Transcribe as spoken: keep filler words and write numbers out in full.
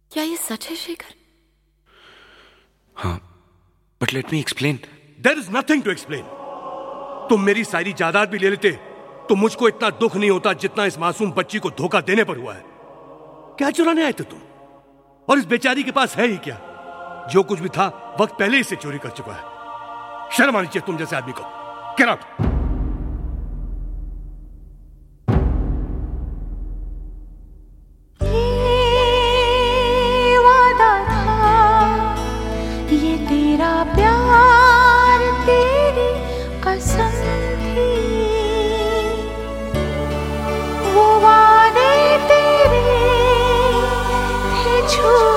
क्या ये सच है शेखर? हाँ, but let me explain. There is nothing to explain. तुम मेरी सारी जायदाद भी ले लेते तो मुझको इतना दुख नहीं होता जितना इस मासूम बच्ची को धोखा देने पर हुआ है। क्या चुराने आए थे तुम? और इस बेचारी के पास है ही क्या? जो कुछ भी था वक्त पहले ही से चोरी कर चुका है। शर्म आनी चाहिए तुम जैसे आदमी को। Get out. वो वादे तेरे थे झूठे।